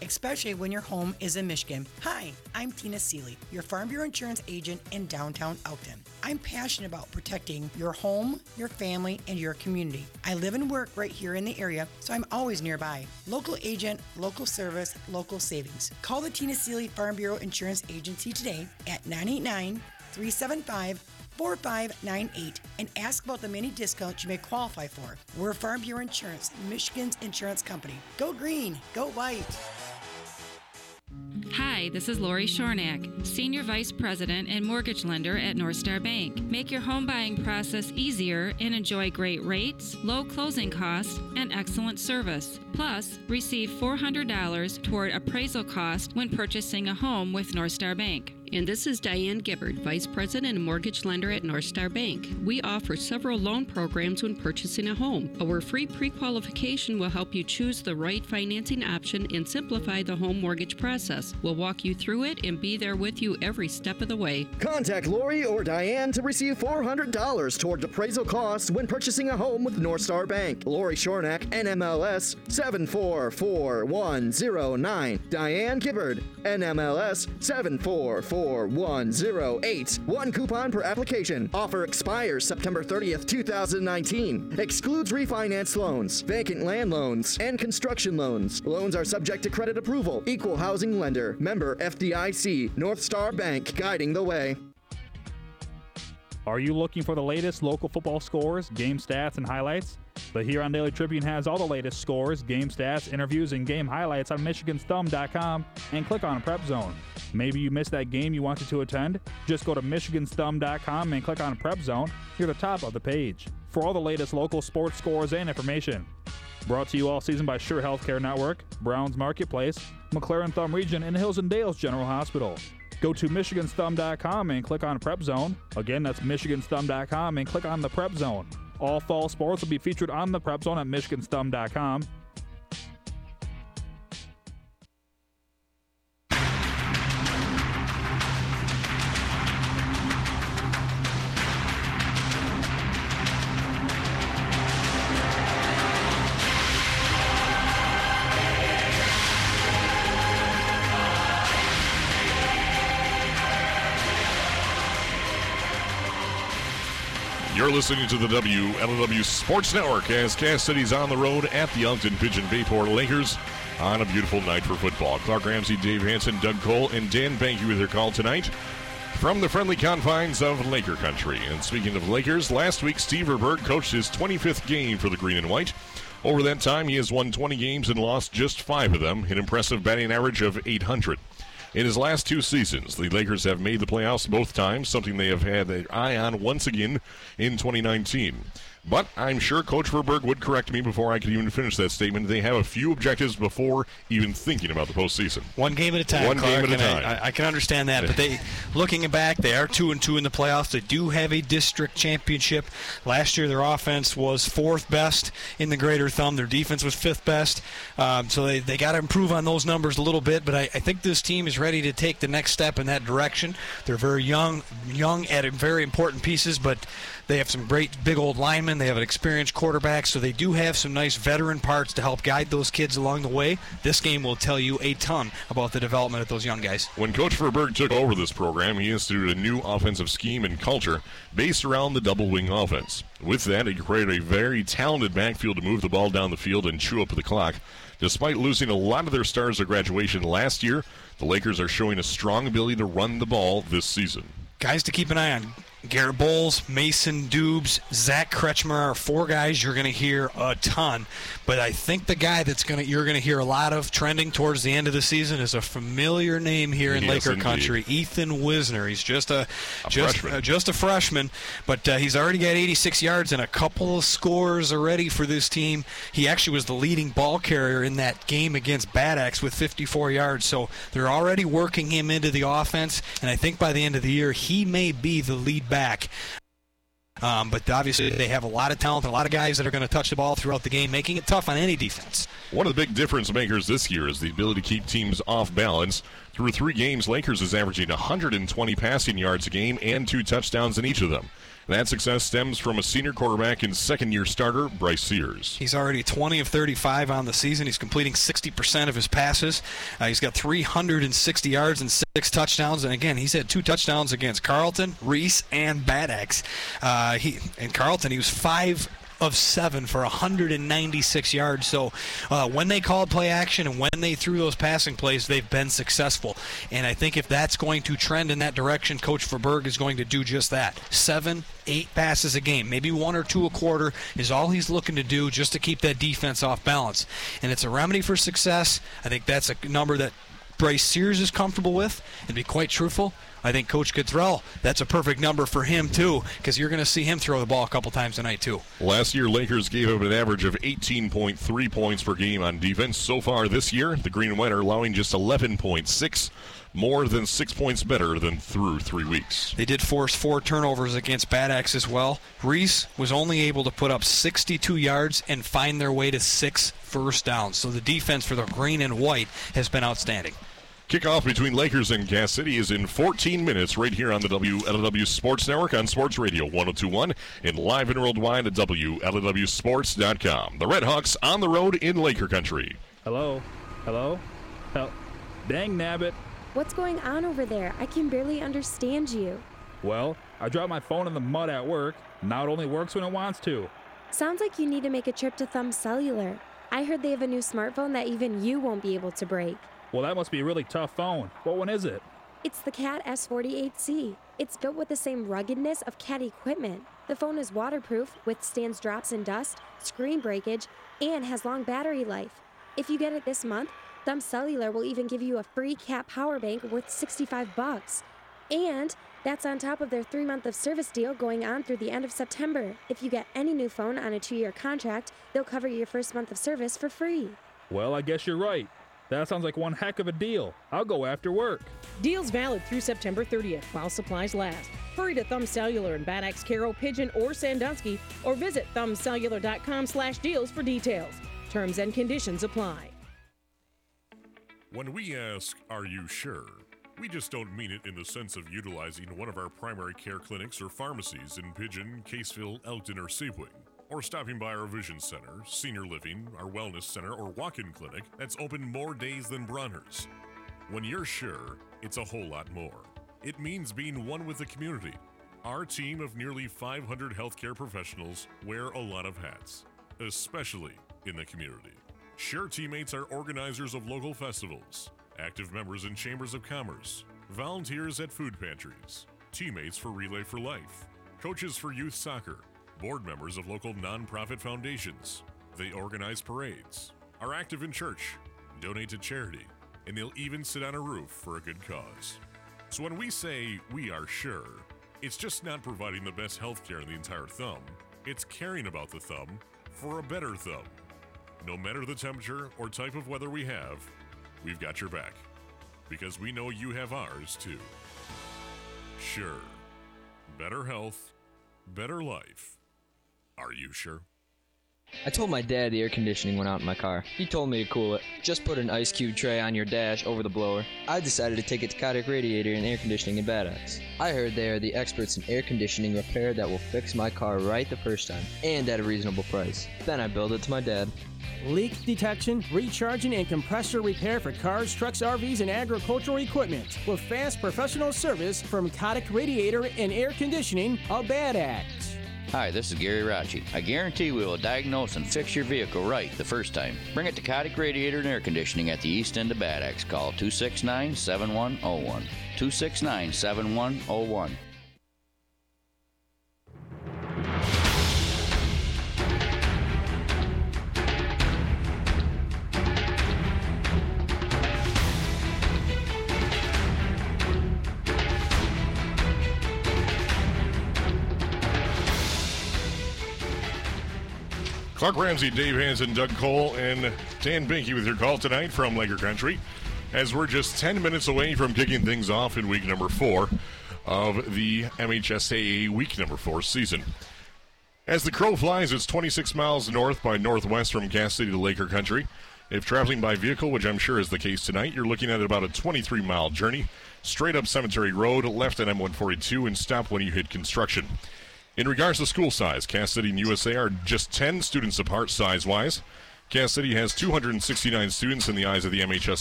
especially when your home is in Michigan. Hi, I'm Tina Seeley, your Farm Bureau Insurance agent in downtown Elkton. I'm passionate about protecting your home, your family, and your community. I live and work right here in the area, so I'm always nearby. Local agent, local service, local savings. Call the Tina Seeley Farm Bureau Insurance Agency today at 989-375-4598 and ask about the many discounts you may qualify for. We're Farm Bureau Insurance, Michigan's insurance company. Go green, go white. Hi, this is Lori Shornack, Senior Vice President and Mortgage Lender at North Star Bank. Make your home buying process easier and enjoy great rates, low closing costs, and excellent service. Plus, receive $400 toward appraisal cost when purchasing a home with North Star Bank. And this is Diane Gibbard, Vice President and Mortgage Lender at North Star Bank. We offer several loan programs when purchasing a home. Our free pre-qualification will help you choose the right financing option and simplify the home mortgage process. We'll walk you through it and be there with you every step of the way. Contact Lori or Diane to receive $400 toward appraisal costs when purchasing a home with North Star Bank. Lori Shornack, NMLS 744109. Diane Gibbard, NMLS 744108. One coupon per application. Offer expires September 30th, 2019. Excludes refinance loans, vacant land loans, and construction loans. Loans are subject to credit approval. Equal housing lender. Member FDIC. North Star Bank, guiding the way. Are you looking for the latest local football scores, game stats, and highlights? The Huron Daily Tribune has all the latest scores, game stats, interviews, and game highlights on MichiganSthumb.com and click on Prep Zone. Maybe you missed that game you wanted to attend? Just go to MichiganSthumb.com and click on Prep Zone near the top of the page for all the latest local sports scores and information. Brought to you all season by Sure Healthcare Network, Browns Marketplace, McLaren Thumb Region, and Hills and Dales General Hospital. Go to MichiganSthumb.com and click on Prep Zone. Again, that's MichiganSthumb.com and click on the Prep Zone. All fall sports will be featured on the Prep Zone at MichiganSthumb.com. You're listening to the WLW Sports Network as Cass City's on the road at the Elkton Pigeon Bayport Lakers on a beautiful night for football. Clark Ramsey, Dave Hansen, Doug Cole, and Dan Banky with their call tonight from the friendly confines of Laker country. And speaking of Lakers, last week Steve Verberg coached his 25th game for the Green and White. Over that time, he has won 20 games and lost just 5 of them, an impressive batting average of .800. In his last 2 seasons, the Lakers have made the playoffs both times, something they have had their eye on once again in 2019. But I'm sure Coach Verberg would correct me before I could even finish that statement. They have a few objectives before even thinking about the postseason. One game at a time, Clark, game at a time. I can understand that, but looking back, they are 2-2 in the playoffs. They do have a district championship. Last year, their offense was 4th best in the Greater Thumb. Their defense was 5th best. So they got to improve on those numbers a little bit, but I think this team is ready to take the next step in that direction. They're very young at very important pieces, but they have some great big old linemen. They have an experienced quarterback, so they do have some nice veteran parts to help guide those kids along the way. This game will tell you a ton about the development of those young guys. When Coach Verberg took over this program, he instituted a new offensive scheme and culture based around the double wing offense. With that, he created a very talented backfield to move the ball down the field and chew up the clock. Despite losing a lot of their stars at graduation last year, the Lakers are showing a strong ability to run the ball this season. Guys to keep an eye on. Garrett Bowles, Mason Dubes, Zach Kretschmer are 4 guys you're going to hear a ton. But I think the guy you're going to hear a lot of trending towards the end of the season is a familiar name here in Laker country, Ethan Wisner. He's just a freshman, but he's already got 86 yards and a couple of scores already for this team. He actually was the leading ball carrier in that game against Bad Axe with 54 yards. So they're already working him into the offense, and I think by the end of the year he may be the lead back. But obviously they have a lot of talent, a lot of guys that are going to touch the ball throughout the game, making it tough on any defense. One of the big difference makers this year is the ability to keep teams off balance Through 3 games, Lakers is averaging 120 passing yards a game and 2 touchdowns in each of them. That success stems from a senior quarterback and second-year starter, Bryce Sears. He's already 20 of 35 on the season. He's completing 60% of his passes. He's got 360 yards and 6 touchdowns. And, again, he's had 2 touchdowns against Carleton, Reese, and Bad Axe. In Carleton, he was 5 of 7 for 196 yards. So when they called play action and when they threw those passing plays, they've been successful. And I think if that's going to trend in that direction, Coach Verberg is going to do just that. 7, 8 passes a game, maybe 1 or 2 a quarter is all he's looking to do just to keep that defense off balance. And it's a remedy for success. I think that's a number that Bryce Sears is comfortable with. And to be quite truthful, I think Coach Cottrell, that's a perfect number for him, too, because you're going to see him throw the ball a couple times tonight, too. Last year, Lakers gave up an average of 18.3 points per game on defense. So far this year, the Green and White are allowing just 11.6, more than 6 points better than through 3 weeks. They did force 4 turnovers against Bad Axe as well. Reese was only able to put up 62 yards and find their way to 6 first downs. So the defense for the Green and White has been outstanding. Kickoff between Lakers and Cass City is in 14 minutes right here on the WLW Sports Network on Sports Radio 102.1 and live and worldwide at WLWSports.com. The Red Hawks on the road in Laker Country. Hello? Dang nabbit. What's going on over there? I can barely understand you. Well, I dropped my phone in the mud at work. Now it only works when it wants to. Sounds like you need to make a trip to Thumb Cellular. I heard they have a new smartphone that even you won't be able to break. Well, that must be a really tough phone. What one is it? It's the Cat S48C. It's built with the same ruggedness of Cat equipment. The phone is waterproof, withstands drops and dust, screen breakage, and has long battery life. If you get it this month, Thumb Cellular will even give you a free Cat power bank worth $65. And that's on top of their 3-month of service deal going on through the end of September. If you get any new phone on a 2-year contract, they'll cover your first month of service for free. Well, I guess you're right. That sounds like one heck of a deal. I'll go after work. Deals valid through September 30th while supplies last. Hurry to Thumb Cellular in Bad Axe, Carroll, Pigeon, or Sandusky, or visit thumbcellular.com/deals for details. Terms and conditions apply. When we ask, "Are you sure?" we just don't mean it in the sense of utilizing one of our primary care clinics or pharmacies in Pigeon, Caseville, Elkton, or Sebring, or stopping by our Vision Center, Senior Living, our Wellness Center, or walk-in clinic that's open more days than Bronner's. When you're sure, it's a whole lot more. It means being one with the community. Our team of nearly 500 healthcare professionals wear a lot of hats, especially in the community. Sure teammates are organizers of local festivals, active members in chambers of commerce, volunteers at food pantries, teammates for Relay for Life, coaches for youth soccer, board members of local nonprofit foundations. They organize parades, are active in church, donate to charity, and they'll even sit on a roof for a good cause. So when we say we are sure, it's just not providing the best health care in the entire thumb. It's caring about the thumb for a better thumb. No matter the temperature or type of weather we have, we've got your back. Because we know you have ours too. Sure. Better health, better life. Are you sure? I told my dad the air conditioning went out in my car. He told me to cool it. Just put an ice cube tray on your dash over the blower. I decided to take it to Kotick Radiator and Air Conditioning in Bad Axe. I heard they are the experts in air conditioning repair that will fix my car right the first time, and at a reasonable price. Then I billed it to my dad. Leak detection, recharging, and compressor repair for cars, trucks, RVs, and agricultural equipment with fast professional service from Kotick Radiator and Air Conditioning of Bad Axe. Hi, this is Gary Rocci. I guarantee we will diagnose and fix your vehicle right the first time. Bring it to Kotick Radiator and Air Conditioning at the east end of Bad Axe. Call 269-7101. 269-7101. Clark Ramsey, Dave Hansen, Doug Cole, and Dan Binky with your call tonight from Laker Country, as we're just 10 minutes away from kicking things off in week number 4 of the MHSAA week number 4 season. As the crow flies, it's 26 miles north by northwest from Cass City to Laker Country. If traveling by vehicle, which I'm sure is the case tonight, you're looking at about a 23-mile journey, straight up Cemetery Road, left at M142, and stop when you hit construction. In regards to school size, Cass City and USA are just 10 students apart size-wise. Cass City has 269 students in the eyes of the MHS